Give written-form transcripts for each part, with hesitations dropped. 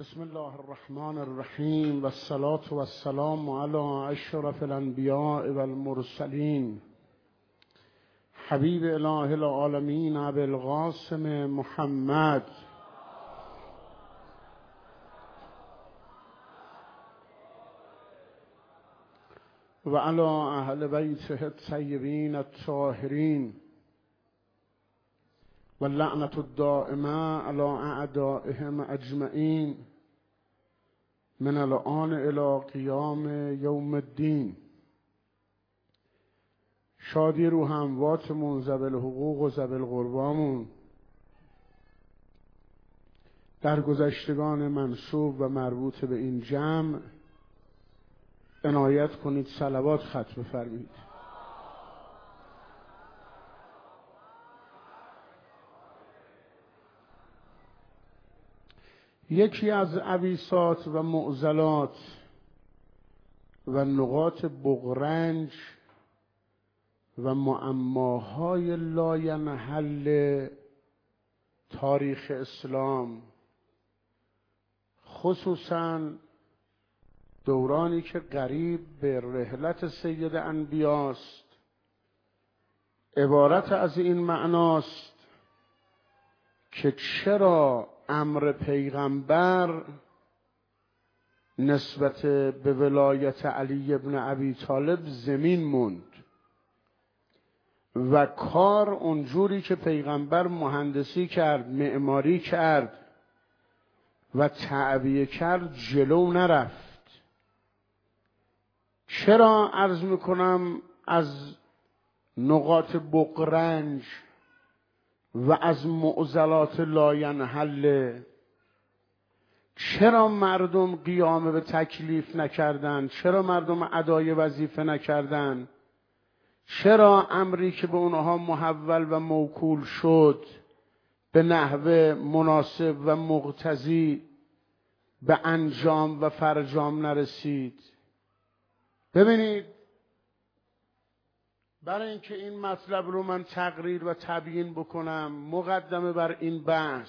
بسم الله الرحمن الرحیم و الصلاة و السلام علی اشرف الانبیاء و المرسلین حبیب اله العالمین ابی القاسم محمد و علی اهل بیته الطیبین الطاهرین و لعنت الدائمه علی اعدائهم اجمعین من الآن الی قیام یوم الدین. شادی روح امواتمون، ذوی الحقوق و ذوی القربامون، در گذشتگان منسوب و مربوط به این جمع عنایت کنید، صلوات ختم فرمید. یکی از عویصات و معضلات و نقاط بغرنج و معماهای لاینحل تاریخ اسلام، خصوصاً دورانی که قریب به رحلت سید انبیاست، عبارت از این معناست که چرا امر پیغمبر نسبت به ولایت علی ابن ابی طالب زمین موند و کار اونجوری که پیغمبر مهندسی کرد، معماری کرد و تعبیه کرد جلو نرفت. چرا عرض میکنم از نقاط بغرنج و از معضلات لاینحل؟ چرا مردم قیام به تکلیف نکردند؟ چرا مردم ادای وظیفه نکردند؟ چرا امری که به اونها محول و موکول شد به نحو مناسب و مقتضی به انجام و فرجام نرسید؟ ببینید، برای اینکه این مطلب رو من تقریر و تبیین بکنم، مقدمه بر این بحث،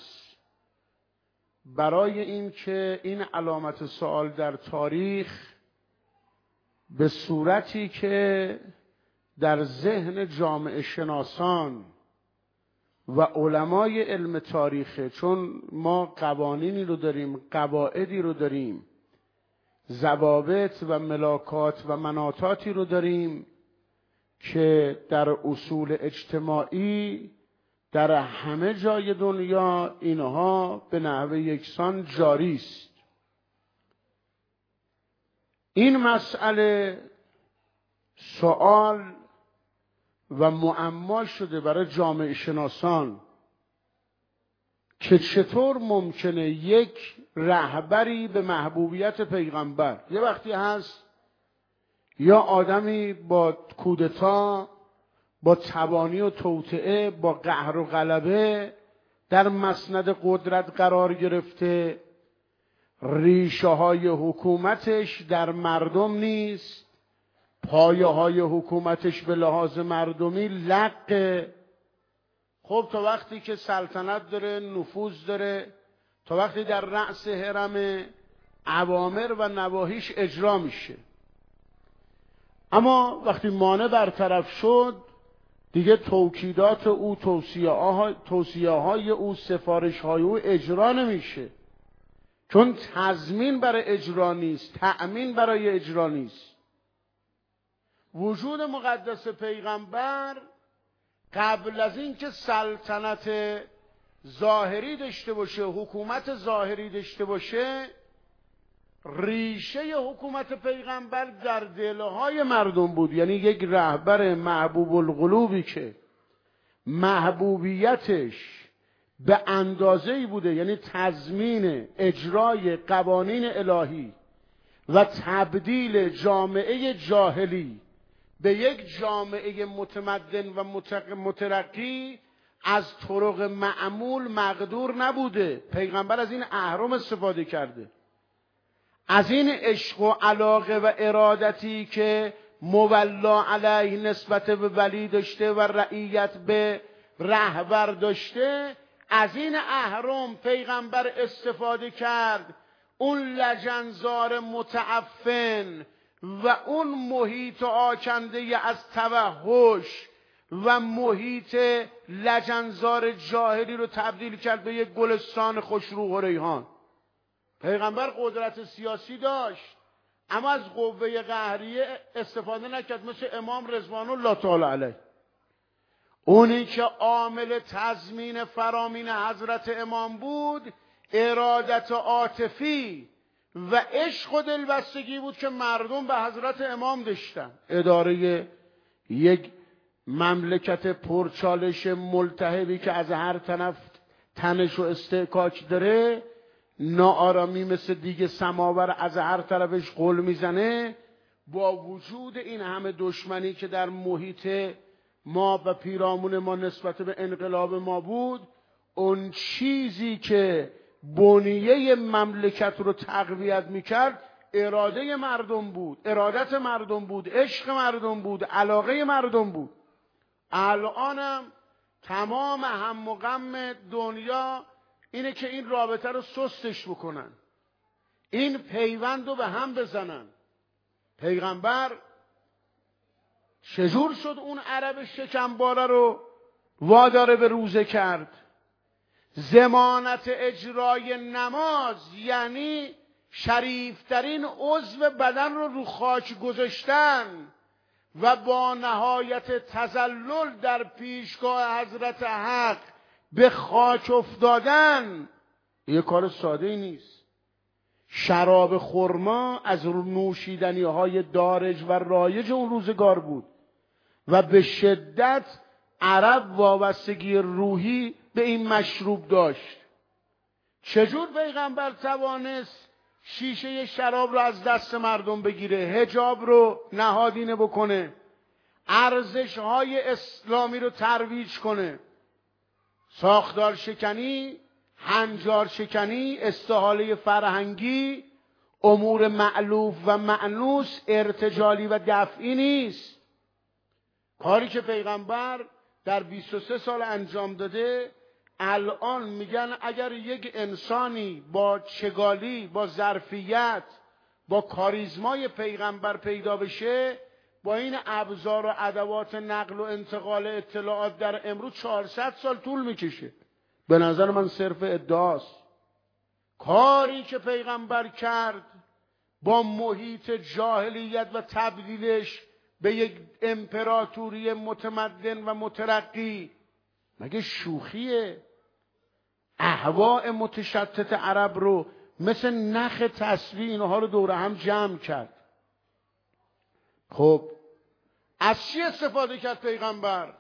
برای اینکه این علامت سوال در تاریخ به صورتی که در ذهن جامعه شناسان و علمای علم تاریخه، چون ما قوانینی رو داریم، قواعدی رو داریم، ضوابط و ملاکات و مناطاتی رو داریم که در اصول اجتماعی در همه جای دنیا اینها به نحو یکسان جاری است. این مسئله سوال و معما شده برای جامعه شناسان که چطور ممکنه یک رهبری به محبوبیت پیغمبر، یه وقتی هست یا آدمی با کودتا، با تبانی و توطئه، با قهر و غلبه در مسند قدرت قرار گرفته، ریشه های حکومتش در مردم نیست، پایه های حکومتش به لحاظ مردمی لقه. خب تا وقتی که سلطنت داره، نفوذ داره، تا وقتی در رأس هرم، اوامر و نواهیش اجرا میشه. اما وقتی مانع برطرف شد، دیگه توکیدات او، توصیه های او، سفارش های او اجرا نمیشه، چون تضمین برای اجرا نیست، تأمین برای اجرا نیست. وجود مقدس پیغمبر قبل از این که سلطنت ظاهری داشته باشه، حکومت ظاهری داشته باشه، ریشه حکومت پیغمبر در دلهای مردم بود. یعنی یک رهبر محبوب القلوبی که محبوبیتش به اندازه‌ای بوده، یعنی تضمین اجرای قوانین الهی و تبدیل جامعه جاهلی به یک جامعه متمدن و مترقی از طرق معمول مقدور نبوده. پیغمبر از این اهرم استفاده کرده، از این عشق و علاقه و ارادتی که مولا علیه نسبت به ولی داشته و رعیت به رهبر داشته، از این اهرم پیغمبر استفاده کرد اون لجنزار متعفن و اون محیط آکنده از توحش و محیط لجنزار جاهلی رو تبدیل کرد به یک گلستان خوشروح و ریحان. پیغمبر قدرت سیاسی داشت اما از قوه قهریه استفاده نکرد، مثل امام رضوان الله تعالی علیه. اونی که عامل تضمین فرامین حضرت امام بود ارادت عاطفی و عشق و دلبستگی بود که مردم به حضرت امام داشتن. اداره یک مملکت پرچالش ملتهبی که از هر طرف تنش و استحکاک داره، ناآرامی مثل دیگه سماور از هر طرفش قل میزنه، با وجود این همه دشمنی که در محیط ما و پیرامون ما نسبت به انقلاب ما بود، اون چیزی که بنیه مملکت رو تقویت میکرد اراده مردم بود، ارادت مردم بود، عشق مردم بود، علاقه مردم بود. الانم تمام هم و غم دنیا اینه که این رابطه رو سستش بکنن، این پیوند رو به هم بزنن. پیغمبر چجور شد اون عرب شکمباره رو واداره به روزه کرد؟ ضمانت اجرای نماز یعنی شریفترین عضو بدن رو خاک گذاشتن و با نهایت تذلل در پیشگاه حضرت حق به خاک افتادن. یه کار ساده ای نیست. شراب خرما از نوشیدنی های دارج و رایج اون روزگار بود و به شدت عرب وابستگی روحی به این مشروب داشت. چجور پیغمبر توانست شیشه شراب رو از دست مردم بگیره، حجاب رو نهادینه بکنه، ارزش‌های اسلامی رو ترویج کنه؟ ساختار شکنی، هنجار شکنی، استحاله فرهنگی، امور مألوف و مأنوس ارتجالی و دفعی نیست. کاری که پیغمبر در 23 سال انجام داده، الان میگن اگر یک انسانی با چگالی، با ظرفیت، با کاریزمای پیغمبر پیدا بشه، با این ابزار و ادوات نقل و انتقال اطلاعات در امروز 400 سال طول میکشه. به نظر من صرف ادعاست. کاری که پیغمبر کرد با محیط جاهلیت و تبدیلش به یک امپراتوری متمدن و مترقی مگه شوخیه؟ اهواء متشتت عرب رو مثل نخ تسبیح اینها رو دور هم جمع کرد. خب از چی استفاده کرد پیغمبر؟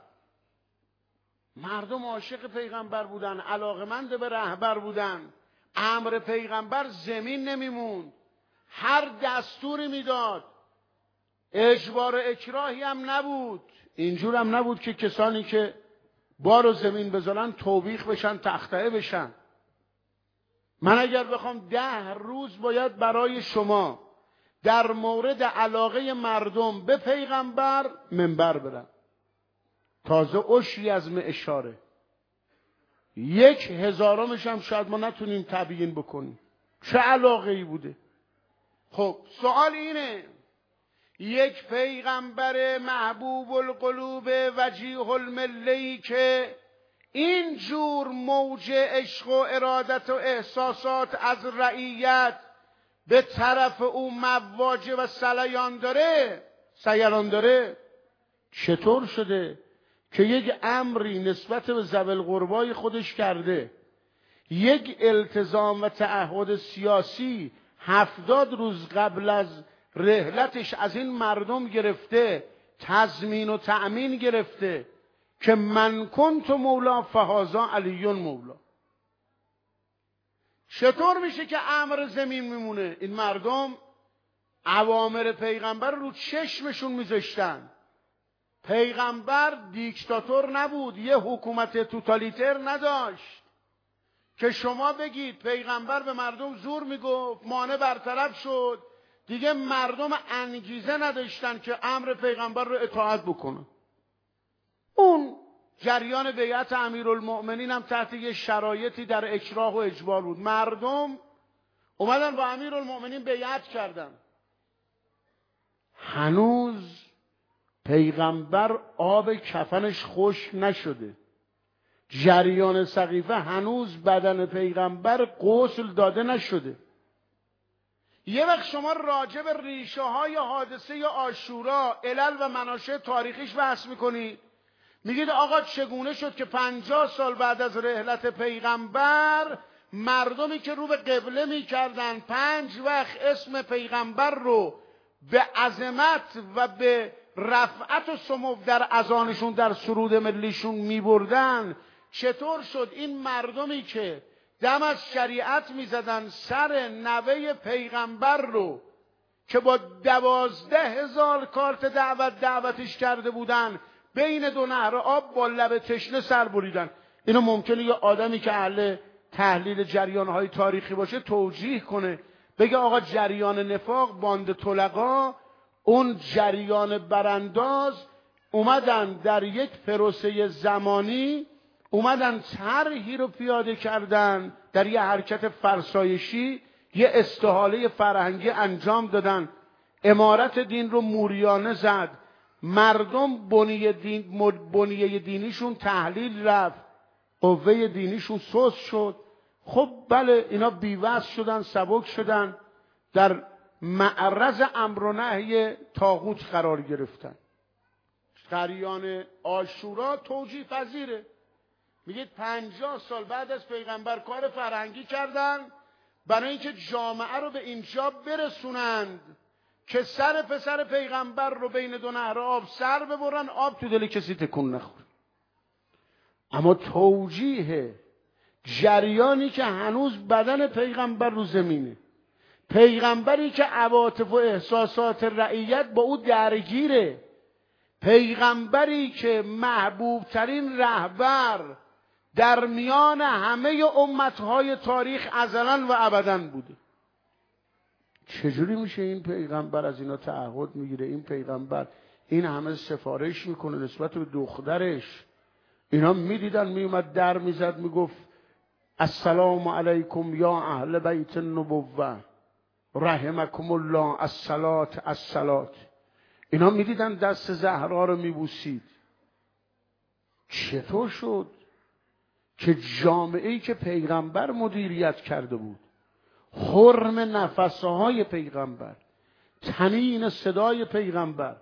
مردم عاشق پیغمبر بودن، علاقمند به رهبر بودن. امر پیغمبر زمین نمیموند، هر دستوری میداد، اجبار اکراهی هم نبود. اینجور هم نبود که کسانی که بارو زمین بذارن توبیخ بشن، تخطئه بشن. من اگر بخوام 10 روز باید برای شما در مورد علاقه مردم به پیغمبر منبر برم، تازه اشری از اشاره 1000 هم شاید ما نتونیم تبیین بکنیم چه علاقه ای بوده. خب سوال اینه، یک پیغمبر محبوب القلوب وجیه المله‌ای که این جور موج عشق و ارادت و احساسات از رعیت به طرف او مواجه و سیلان داره، چطور شده که یک امری نسبت به ذوی القربای خودش کرده، یک التزام و تعهد سیاسی 70 روز قبل از رحلتش از این مردم گرفته، تضمین و تأمین گرفته که من کنت مولا فهذا علی مولا؟ چطور میشه که امر زمین میمونه؟ این مردم اوامر پیغمبر رو چشمشون میذاشتن. پیغمبر دیکتاتور نبود، یه حکومت توتالیتر نداشت که شما بگید پیغمبر به مردم زور میگفت، مانع برطرف شد، دیگه مردم انگیزه نداشتن که امر پیغمبر رو اطاعت بکنن. اون جریان بیعت امیرالمؤمنین هم تحت یه شرایطی در اکراه و اجبار بود. مردم اومدن با امیرالمؤمنین بیعت کردن. هنوز پیغمبر آب کفنش خشک نشده، جریان سقیفه هنوز بدن پیغمبر غسل داده نشده. یه وقت شما راجع به ریشه های حادثه عاشورا، علل و مناشأ تاریخیش بحث میکنید، میگید آقا چگونه شد که 50 سال بعد از رحلت پیغمبر مردمی که رو به قبله میکردن 5 وقت اسم پیغمبر رو به عظمت و به رفعت و سمو در اذانشون در سرود ملیشون میبردن، چطور شد این مردمی که دم از شریعت میزدن سر نوه پیغمبر رو که با 12,000 کارت دعوتش کرده بودن بین 2 نهر آب با لب تشنه سر بریدن؟ اینو ممکنه یه آدمی که اهل تحلیل جریانهای تاریخی باشه توجیه کنه، بگه آقا جریان نفاق، باند طلقا، اون جریان برانداز اومدن در یک پروسه زمانی اومدن طرحی رو پیاده کردن، در یه حرکت فرسایشی یه استحاله فرهنگی انجام دادن، امارت دین رو موریانه زد، مردم بنیه دینیشون تحلیل رفت، قوه دینیشون سست شد. خب بله اینا بی‌وزن شدن، سبک شدن، در معرض امر و نهی طاغوت قرار گرفتن. جریان عاشورا توجیه پذیره. میگید 50 سال بعد از پیغمبر کار فرهنگی کردن برای اینکه جامعه رو به اینجا برسونند که سر پسر پیغمبر رو بین 2 نهر آب سر ببرن، آب تو دل کسی تکون نخوره. اما توجیه جریانی که هنوز بدن پیغمبر رو زمینه، پیغمبری که عواطف و احساسات رعیت با او درگیره، پیغمبری که محبوب ترین رهبر در میان همه امتهای تاریخ ازلاً و ابداً بوده، چجوری میشه این پیغمبر از اینا تعهد میگیره؟ این پیغمبر این همه سفارش میکنه نسبت به دخترش. اینا میدیدن میومد در میزد میگفت السلام علیکم یا اهل بیت النبوه رحمکم الله الصلات الصلات. اینا میدیدن دست زهرا رو میبوسید. چطور شد که جامعه‌ای که پیغمبر مدیریت کرده بود، حرم نفسهای پیغمبر، طنین صدای پیغمبر،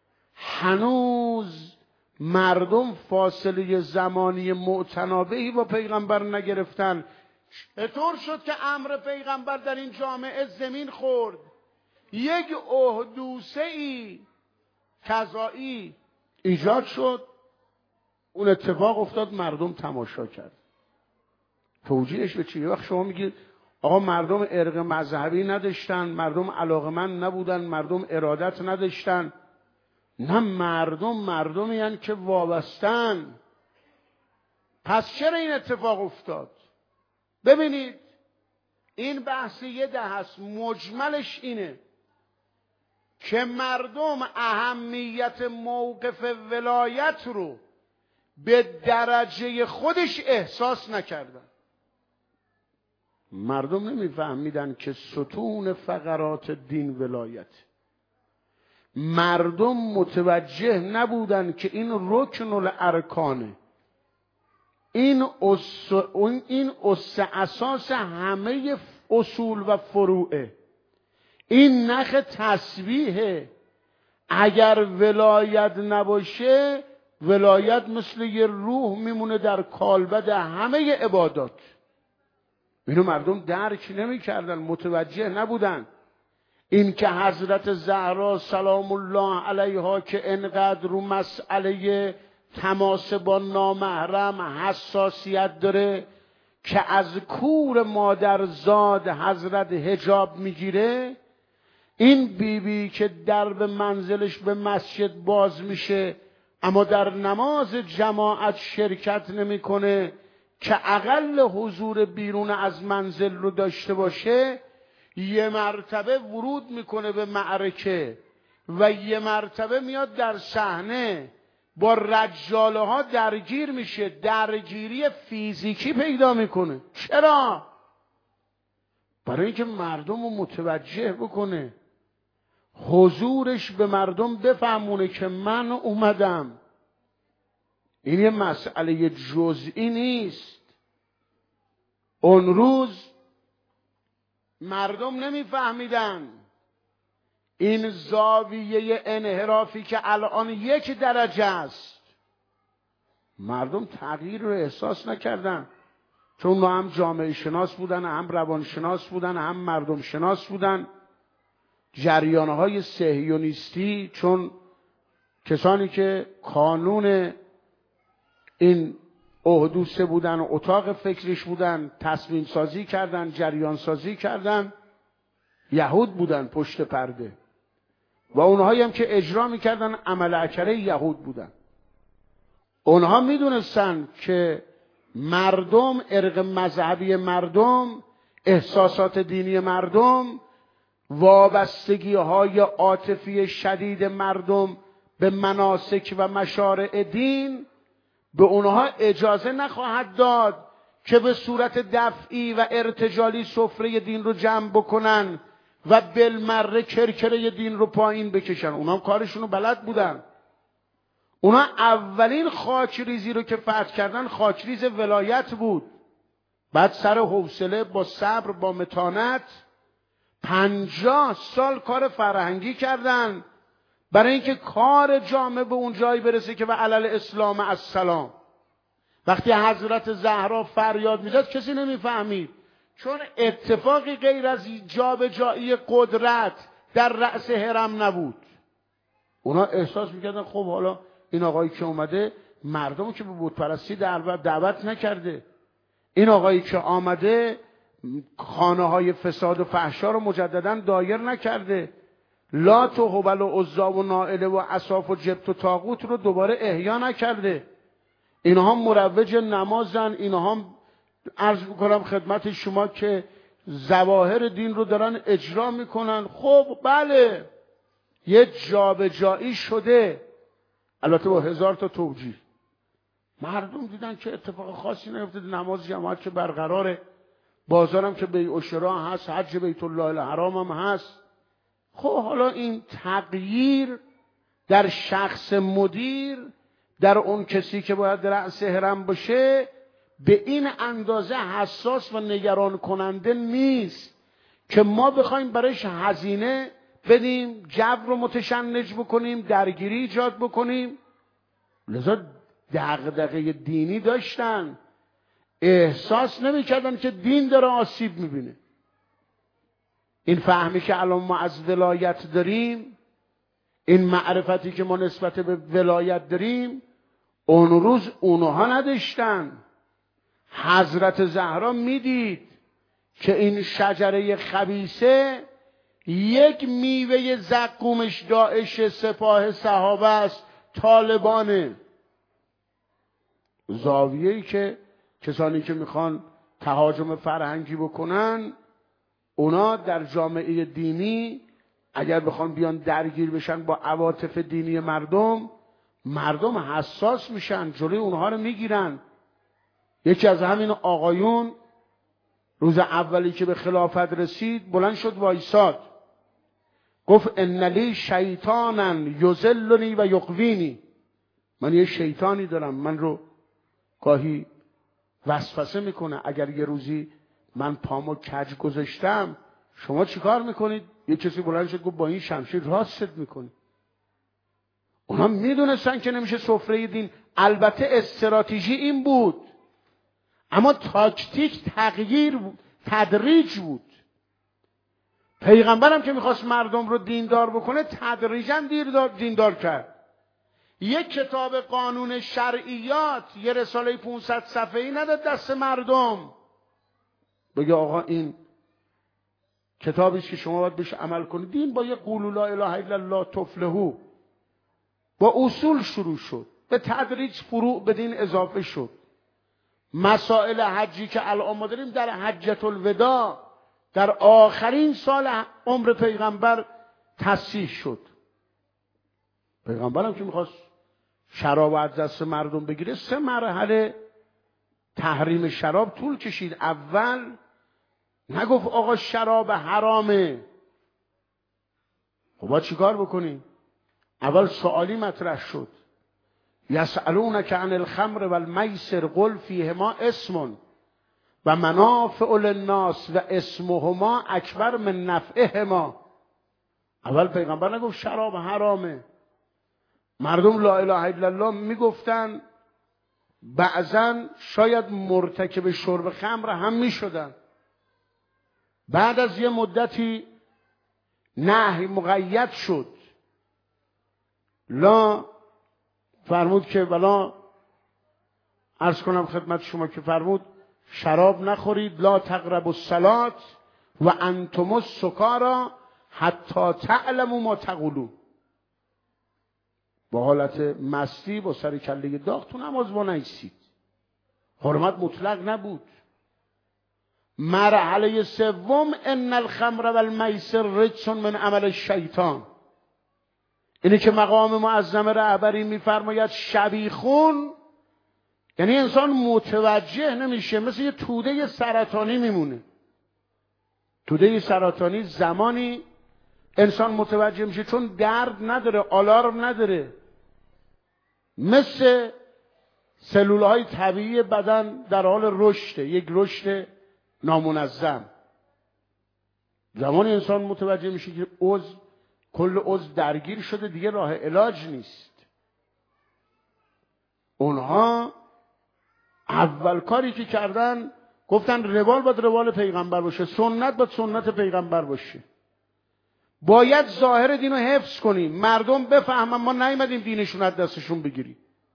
هنوز مردم فاصله زمانی معتنابهی با پیغمبر نگرفتن؟ چطور شد که امر پیغمبر در این جامعه زمین خورد؟ یک احدوثه‌ای قضایی ایجاد شد، اون اتفاق افتاد، مردم تماشا کرد. توجیهش به چیه؟ وقت شما میگید آقا مردم ارق مذهبی نداشتن، مردم علاقمند نبودن، مردم ارادت نداشتن. نه، مردمی هن که وابستن. پس چرا این اتفاق افتاد؟ ببینید این بحث یه ده هست، مجملش اینه که مردم اهمیت موقف ولایت رو به درجه خودش احساس نکردن. مردم نمیفهمیدن که ستون فقرات دین ولایت. مردم متوجه نبودن که این رکن الارکانه، این اساس همه اصول و فروعه، این نخ تسبیحه. اگر ولایت نباشه، ولایت مثل یه روح میمونه در کالبد همه عبادات. اینو مردم درک نمی کردن، متوجه نبودن. این که حضرت زهرا سلام الله علیها که انقدر رو مسئله تماس با نامحرم حساسیت داره که از کور مادرزاد حضرت حجاب میگیره، این بیبی که درب منزلش به مسجد باز میشه اما در نماز جماعت شرکت نمیکنه که اقل حضور بیرون از منزل رو داشته باشه، یه مرتبه ورود میکنه به معرکه و یه مرتبه میاد در صحنه با رجاله ها درگیر میشه، درگیری فیزیکی پیدا میکنه. چرا؟ برای اینکه مردم رو متوجه بکنه، حضورش به مردم بفهمونه که من اومدم. این یه مسئله جزئی نیست. اون روز مردم نمیفهمیدن این زاویه انحرافی که الان 1 درجه است، مردم تغییر رو احساس نکردن، چون اونا هم جامعه شناس بودن، هم روانشناس بودن، هم مردم شناس بودن. جریانهای صهیونیستی، چون کسانی که کانون این احدوثه بودن و اتاق فکرش بودن، تصمیم سازی کردن، جریان سازی کردن، یهود بودن پشت پرده، و اونهایی هم که اجرا میکردن عمل اکره یهود بودن. اونها میدونستن که مردم، ارق مذهبی مردم، احساسات دینی مردم، وابستگی های عاطفی شدید مردم به مناسک و مشارع دین به اونها اجازه نخواهد داد که به صورت دفعی و ارتجالی سفره دین رو جمع بکنن و بالمره کرکره دین رو پایین بکشن. اونها کارشون رو بلد بودن. اونها اولین خاکریزی رو که فتح کردن خاکریز ولایت بود. بعد سر حوصله، با صبر، با متانت 50 سال کار فرهنگی کردن برای اینکه کار جامعه به اون جایی برسه که و علل اسلام السلام. وقتی حضرت زهرا فریاد میزد کسی نمیفهمید، چون اتفاقی غیر از جابجایی قدرت در رأس حرم نبود. اونا احساس میکردن خب حالا این آقایی که اومده مردم که به بت پرستی دعوت نکرده، این آقایی که آمده خانه های فساد و فحشا رو مجددا دایر نکرده، لات و هبل و عزا و نائله و اصاف و جبت و طاغوت رو دوباره احیا نکرده. اینها مروج نمازن، اینها عرض میکنم خدمت شما که ظواهر دین رو دارن اجرا میکنن. خب بله، یه جابجایی شده، البته با 1000 تا توجیه. مردم دیدن که اتفاق خاصی نیفتاده، نماز جماعت که برقراره، بازارم که بیع و شراء هست، حج بیت الله الحرام هم هست. خب حالا این تغییر در شخص مدیر، در اون کسی که باید رأس حرم باشه، به این اندازه حساس و نگران کننده نیست که ما بخوایم برایش هزینه بدیم، جو رو متشنج بکنیم، درگیری ایجاد بکنیم. لذا دغدغه دینی داشتن، احساس نمی‌کردن که دین داره آسیب می‌بینه. این فهمی که الان ما از ولایت داریم، این معرفتی که ما نسبت به ولایت داریم، اون روز اونها نداشتن. حضرت زهرا میدید که این شجره خبیثه یک میوه زقومش داعش، سپاه صحابه است، طالبانه. زاویه‌ای که کسانی که میخوان تهاجم فرهنگی بکنن، اونا در جامعه دینی اگر بخوان بیان درگیر بشن با عواطف دینی مردم حساس میشن، جلوی اونها رو میگیرن. یکی از همین آقایون روز اولی که به خلافت رسید بلند شد وایساد، گفت ان لی شیطانا یضلنی و یغوینی، من یه شیطانی دارم، من رو گاهی وسوسه میکنه. اگر یه روزی من پامو کج گذاشتم شما چیکار میکنید؟ یه کسی بلند شد گفت با این شمشیر راست میکنی. اونا میدونستن که نمیشه سفره دین. البته استراتژی این بود، اما تاکتیک تغییر بود، تدریج بود. پیغمبرم که میخواست مردم رو دیندار بکنه تدریجاً دیندار کرد. یک کتاب قانون شرعیات، یه رساله 500 صفحه‌ای نداد دست مردم بگه آقا این کتابی که شما باید بهش عمل کنید. دین با یه قولوا لا اله الا الله تفلحوا، با اصول شروع شد، به تدریج فروع به دین اضافه شد. مسائل حجی که الان ما داریم در حجة الوداع، در آخرین سال عمر پیغمبر تصحیح شد. پیغمبرم که میخواست شراب از دست مردم بگیره 3 مرحله تحریم شراب طول کشید. اول نگفت آقا شراب حرامه. خب باید چیکار بکنی؟ اول سوالی مطرح شد، یسألونک عن الخمر والمیسر قل فیهما اسم و منافع للناس و اسمهما اکبر من نفعهما. اول پیغمبر نگفت شراب حرامه. مردم لا اله الا الله میگفتن، بعضن شاید مرتکب شرب خمر هم میشدن. بعد از یه مدتی نهی مقید شد، لا فرمود که ولا عرض کنم خدمت شما که فرمود شراب نخورید، لا تقربوا الصلاة و انتم السکارى حتی تعلموا ما تقولون. با حالت مستی با سر کله داغ تو نماز با نیستید. حرمت مطلق نبود. مرحله سوم ان الخمر والمیسر رجس من عمل الشیطان. اینه که مقام معظم رهبری میفرماید شبیخون، یعنی انسان متوجه نمیشه، مثل یه توده سرطانی میمونه. توده سرطانی زمانی انسان متوجه میشه چون درد نداره، آلارم نداره، مثل سلولهای طبیعی بدن در حال رشده، یک رشد نامنظم. زمانی انسان متوجه میشه که کل عضو درگیر شده، دیگه راه علاج نیست. اونها اول کاری که کردن گفتن روال باید روال پیغمبر باشه، سنت باید سنت پیغمبر باشه. باید ظاهر دین رو حفظ کنیم، مردم بفهمن ما نیومدیم دینشون از دستشون بگیریم.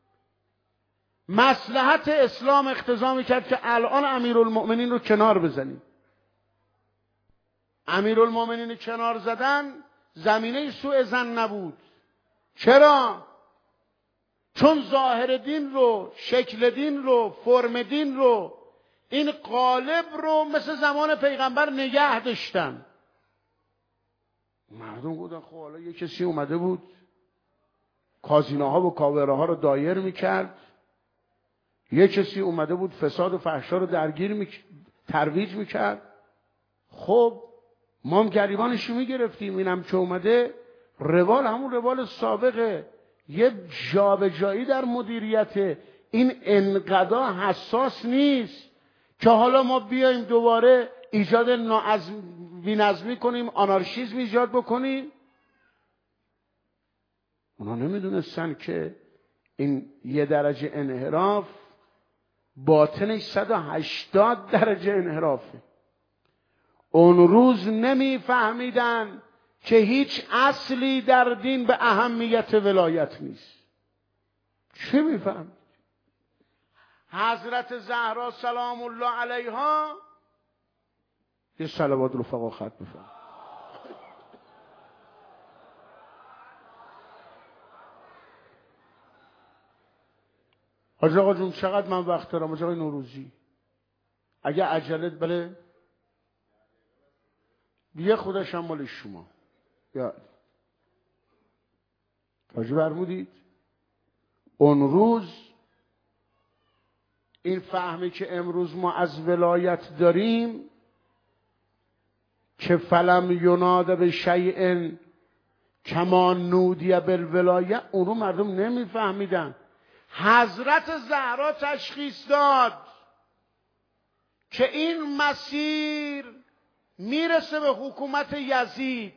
مصلحت اسلام اقتضا میکرد که الان امیرالمؤمنین رو کنار بزنیم. امیرالمؤمنین کنار زدن زمینه سوء ظن نبود. چرا؟ چون ظاهر دین رو، شکل دین رو، فرم دین رو، این قالب رو مثل زمان پیغمبر نگه داشتن. مردم گفتن خب حالا یه کسی اومده بود کازینوها و کاوره ها رو دایر میکرد، یه کسی اومده بود فساد و فحشا رو ترویج میکرد. خب ما هم گریبانشو میگرفتیم. اینم که اومده روال همون روال سابقه، یه جابجایی در مدیریت. این انقدر حساس نیست که حالا ما بیایم دوباره ایجاد بی‌نظمی کنیم، آنارشیسم ایجاد بکنیم. اونا نمیدونستن که این یه درجه انحراف باطنش 180 درجه انحرافه. اون روز نمیفهمیدن که هیچ اصلی در دین به اهمیت ولایت نیست. چه میفهم؟ حضرت زهرا سلام الله علیها یه صلوات رفقا ختم بفرمایید. حاج آقا جون چقدر من وقت دارم؟ حاج آقای نوروزی اگه عجلت بله یه خودش هم مال شما. یا حاجی برمودید اون روز این فهمی که امروز ما از ولایت داریم که فلم یناد به شیء کما نودی بالولایه، اون رو مردم نمیفهمیدن. حضرت زهرا تشخیص داد که این مسیر میرسه به حکومت یزید.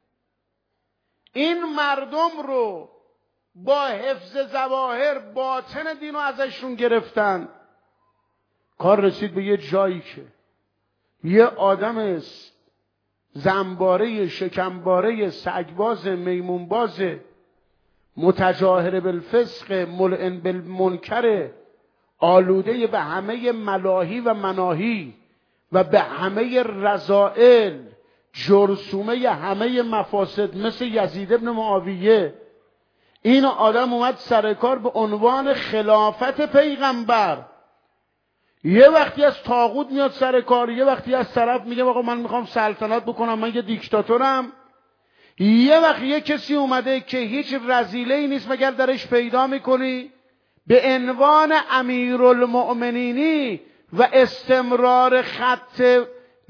این مردم رو با حفظ ظواهر باطن دین رو ازشون گرفتن. کار رسید به یه جایی که یه آدم زنباره، شکمباره، سگباز، میمونباز، متجاهر بالفسق، ملعن بالمنکر، آلوده به همه ملاهی و مناهی و به همه رذائل، جرثومه همه مفاسد، مثل یزید ابن معاویه. این آدم اومد سر کار به عنوان خلافت پیغمبر. یه وقتی از طاغوت میاد سر کار، یه وقتی از طرف میگه آقا من میخوام سلطنت بکنم، من یه دیکتاتورم. یه وقتی یه کسی اومده که هیچ رذیله‌ای نیست مگر درش پیدا میکنی، به عنوان امیرالمؤمنینی و استمرار خط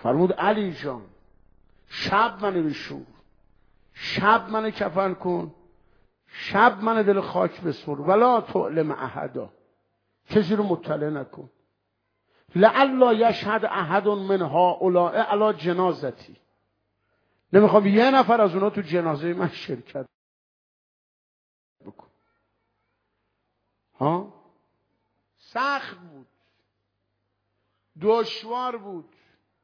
فرمود علی جان شب منو بشور، شب منو کفن کن، شب منو دل خاک بسپر، ولا تعلم احدا، کسی رو مطلع نکن، لعلا یشهد احد من هؤلاء علی جنازتی، نمیخوام یه نفر از اونا تو جنازه من شرکت بکن. ها سخت بود، دشوار بود،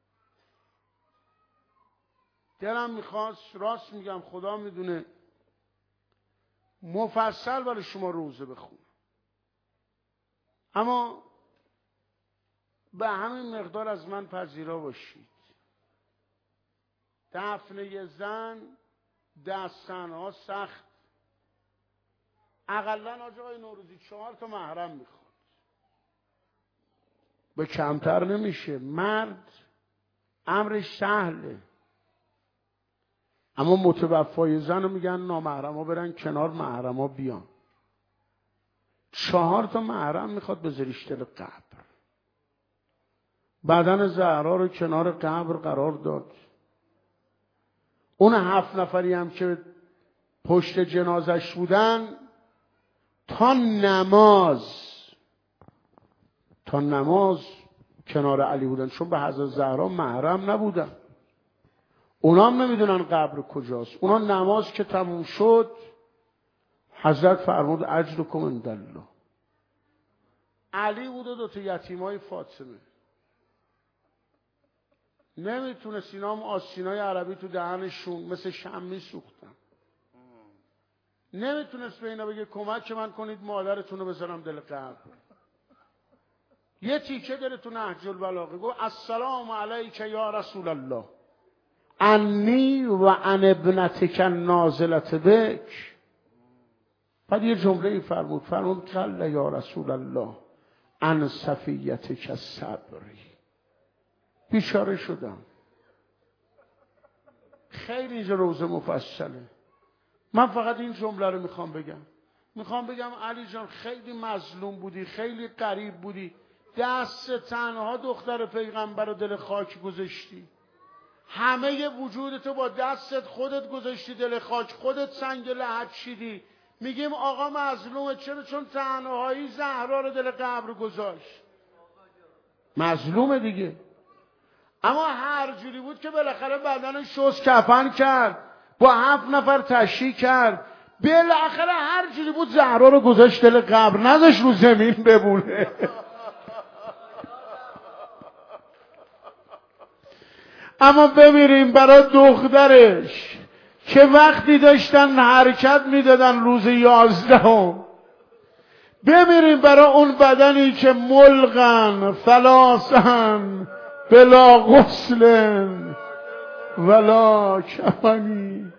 دلم میخواست، راست میگم خدا میدونه، مفصل برای شما روزه بخونم، اما به همین مقدار از من پذیرا باشید. دفنه زن دستنها سخت، اقلا آقای نوروزی 4 تا محرم میخواد، به کمتر نمیشه. مرد امرش سهله، اما متوفای زن رو میگن نامحرم ها برن کنار، محرم ها بیان. 4 تا محرم میخواد بذاریش دل قبر. بدن زهرا رو کنار قبر قرار داد. اون 7 نفری هم که پشت جنازش بودن تا نماز کنار علی بودن، چون به حضرت زهرا محرم نبودن. اونا هم نمیدونن قبر کجاست. اونا نماز که تموم شد حضرت فرمود اجرکم عند الله. علی بود و 2 تا یتیمای فاطمه، نمیتونست، اینا هم آستینای عربی تو دهنشون مثل شمی سوختن، نمیتونست به اینا بگه کمک من کنید مادرتون رو بذارم دل قبر. یه تیکه داره تو نهج البلاغه، گفت السلام علیک یا رسول الله انی و ان ابنتک نازلت بک. بعد یه جمله فرمود کلا یا رسول الله ان صفیتک صبری. بیچاره شدم. خیلی اینجا روزه مفصله. من فقط این جمله رو میخوام بگم علی جان خیلی مظلوم بودی، خیلی غریب بودی، دست تنها دختر پیغمبر رو دل خاک گذاشتی، همه وجودتو با دستت خودت گذاشتی دل خاک، خودت سنگ لحد چیدی. میگیم آقا مظلومه، چرا؟ چون تنهایی زهرا رو دل قبر گذاشت. مظلومه دیگه. اما هر جوری بود که بالاخره بدنش شست کفن کرد، با 7 نفر تشییع کرد، بالاخره هر جوری بود زهرا رو گذاشت دل قبر، نذاشت رو زمین بمونه. اما بمیریم برای دخترش که وقتی داشتن حرکت میدادن روز 11، بمیریم برای اون بدنی که ملغن ثلاثن بلا غسل ولا کفنی.